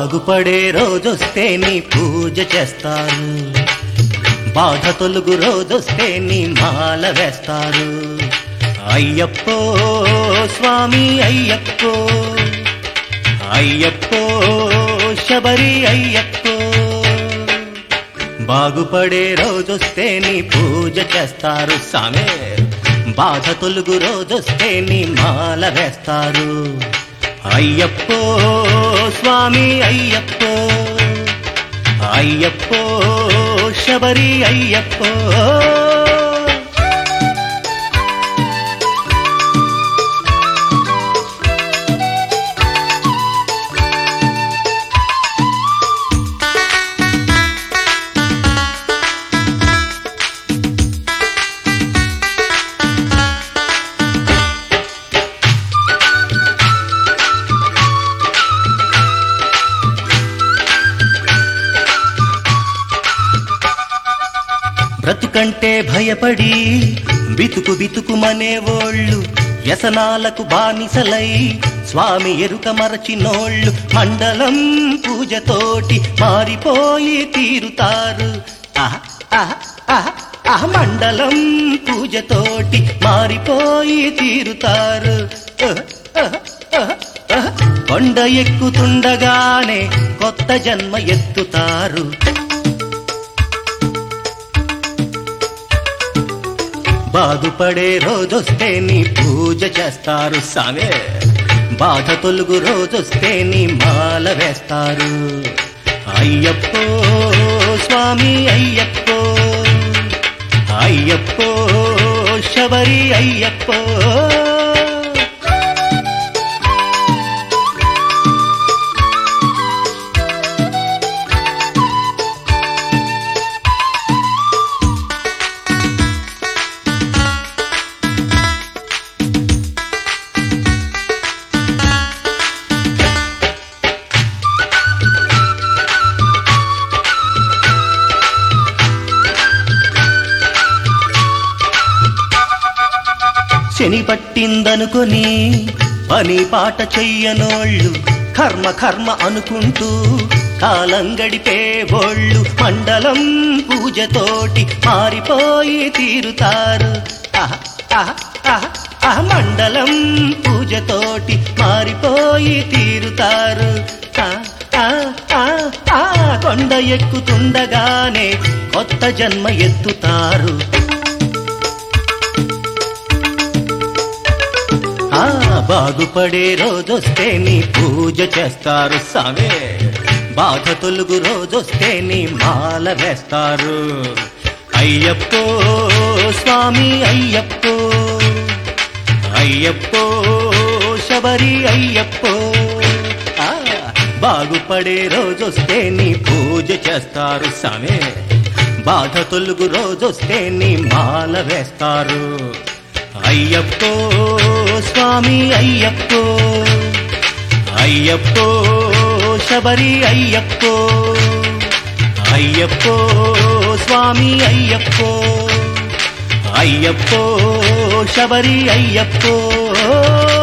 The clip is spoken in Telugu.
బాగుపడే రోజొస్తే నీ పూజ చేస్తారు, బాధ తొలుగు రోజొస్తే నీ మాల వేస్తారు. అయ్యప్పో స్వామి అయ్యప్పో, అయ్యప్పో శబరి అయ్యప్పో. బాగుపడే రోజొస్తే నీ పూజ చేస్తారు సామే, బాధ తొలుగు రోజొస్తే నీ మాల వేస్తారు. అయ్యప్పో స్వామి అయ్యప్పో, అయ్యప్పో శబరి అయ్యప్పో. బ్రతుకంటే భయపడి బితుకు బితుకుమనేవోళ్ళు, వ్యసనాలకు బానిసలై స్వామి ఎరుక మరచినోళ్ళు మండలం పూజతోటి మారిపోయి తీరుతారు. మండలం పూజతోటి మారిపోయి తీరుతారు. కొండ ఎక్కుతుండగానే కొత్త జన్మ ఎత్తుతారు. బాగుపడే రోజొస్తే నీ పూజ చేస్తారు సామే, బాధ తొలుగు రోజొస్తే నీ మాల వేస్తారు. అయ్యప్పో స్వామి అయ్యప్పో, అయ్యప్పో శబరి అయ్యప్పో. శని పట్టిందనుకొని పని పాట చెయ్యనోళ్ళు కర్మ కర్మ అనుకుంటూ కాలం గడిపేవోళ్ళు మండలం పూజతోటి మారిపోయి తీరుతారు. మండలం పూజతోటి మారిపోయి తీరుతారు. కొండ ఎక్కుతుండగానే కొత్త జన్మ ఎత్తుతారు. బాగుపడే రోజొస్తే నీ పూజ చేస్తారు సామే, బాధ తొలుగు రోజొస్తే నీ మాల వేస్తారు. అయ్యప్పో స్వామి అయ్యప్పో, అయ్యప్పో శబరి అయ్యప్పో. బాగుపడే రోజొస్తే నీ పూజ చేస్తారు సామే, బాధ తొలుగు రోజొస్తే నీ మాల వేస్తారు. అయ్యప్పో స్వామి అయ్యప్పో, అయ్యప్పో శబరి అయ్యప్పో, అయ్యప్పో స్వామి అయ్యప్పో, అయ్యప్పో శబరి అయ్యప్పో.